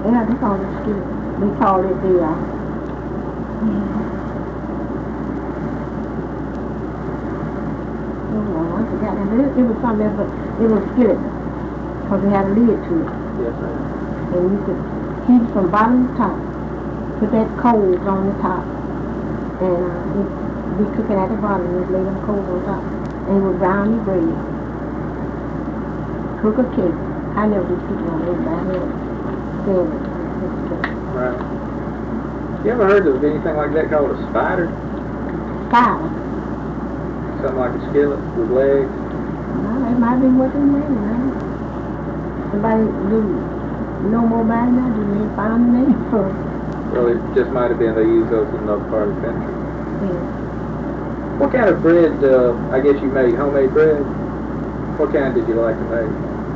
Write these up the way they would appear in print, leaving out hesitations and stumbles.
Yeah, they call it skillet. They call it the, I forgot. And it was something else, but it was skillet. Because they had a lid to it. Yes, ma'am. And you could heat it from bottom to top. Put that coals on the top. And it'd be cooking at the bottom and just lay them coals on top. And it would brown your bread. Cook a cake. I never did cook on everybody else. Right. You ever heard of anything like that called a spider? Spider? Something like a skillet with legs? Well, it might be what they made, man. Somebody do know more about it now? Do they find the name for it? Well, it just might have been they use those in another part of the country. Yeah. What kind of bread, I guess you made homemade bread? What kind did you like to make?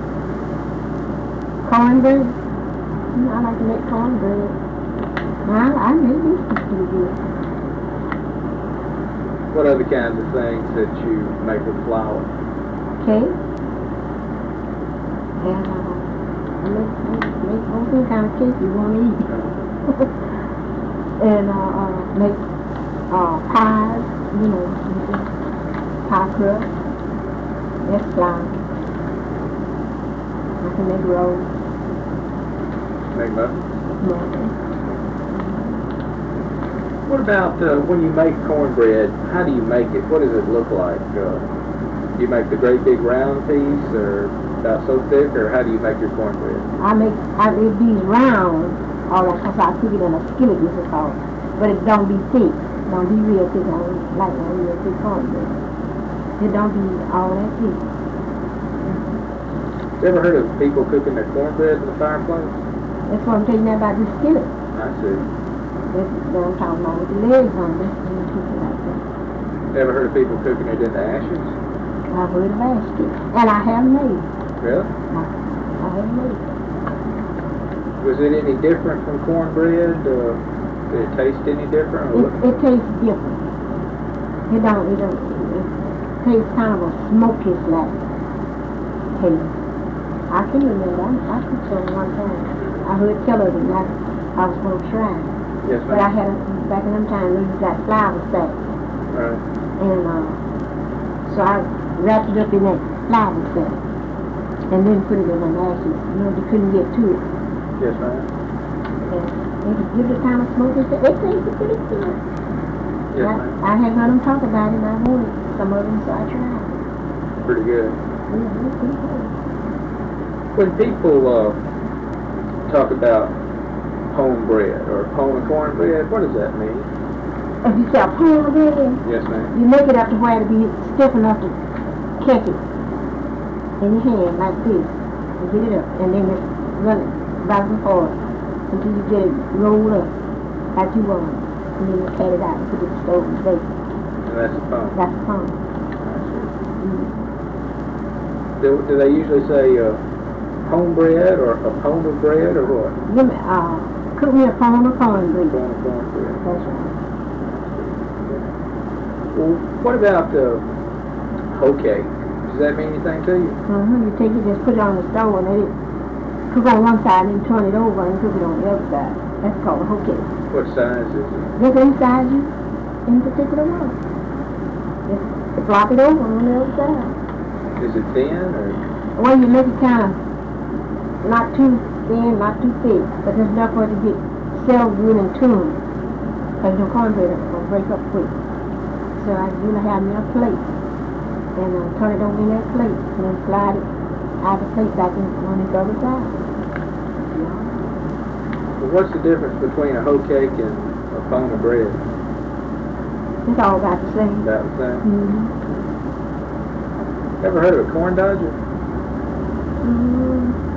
Cornbread? I like to make cornbread. I made these pretty good. What other kinds of things that you make with flour? Cake. And I make all kind of cake you want to eat. And make pies, you know, pie crust. That's flour. I can make rolls. Make muffins? Muffins. What about when you make cornbread, how do you make it? What does it look like? Do you make the great big round piece or about so thick, or how do you make your cornbread? I make these round, all that, because I cook it in a skillet, this is called. But it don't be thick. Don't be real thick. I don't like no real thick cornbread. It don't be all that thick. You ever heard of people cooking their cornbread in the fireplace? That's what I'm telling you about this skillet. I see. That's what I'm talking about with the legs on it. And you cook it like that. Ever heard of people cooking it in the ashes? I've heard of ashes. And I have made. Really? I have made. Was it any different from cornbread? Did it taste any different? It tastes different. It tastes kind of a smoky like taste. I can remember, I cooked some one time. I heard tell of it and I was going to try it. Yes, ma'am. But I had, back in them times, we got flour sacks. Right. And so I wrapped it up in that flour sack. And then put it in the ashes. You know, you couldn't get to it. Yes, ma'am. And it give it kind of smoky. It tasted pretty good. Yes, ma'am. I had heard them talk about it and I wanted some of them, so I tried it. Pretty good. Yeah, it was pretty good. When people talk about home bread or home and cornbread, what does that mean? If you say a pound of bread, Yes, ma'am. you make it up to where it be stiff enough to catch it in your hand like this. You get it up and then just run it back and forth until you get it rolled up like you want it. And then you cut it out and put it in the stove and bake it. And that's a pound. That's a pound. Do they usually say home bread or a pound of bread or what? Give me, cook me a pound of cornbread. Pound of cornbread. That's right. Well, what about hoe cake? Does that mean anything to you? You take it, just put it on the stove and let it cook on one side and then turn it over and cook it on the other side. That's called a hoe cake. What size is it? Just any size you in particular one. Just flop it over on the other side. Is it thin or? Well, you make it kind of not too thin, not too thick, but just enough for it to get settled good and tuned. Because your cornbread is going to break up quick. So I usually have me a plate and turn it over in that plate and then slide it out the plate back on its other side. Yeah. Well, what's the difference between a hoe cake and a pound of bread? It's all about the same. About the same. Mm-hmm. Ever heard of a corn dodger? Mm-hmm.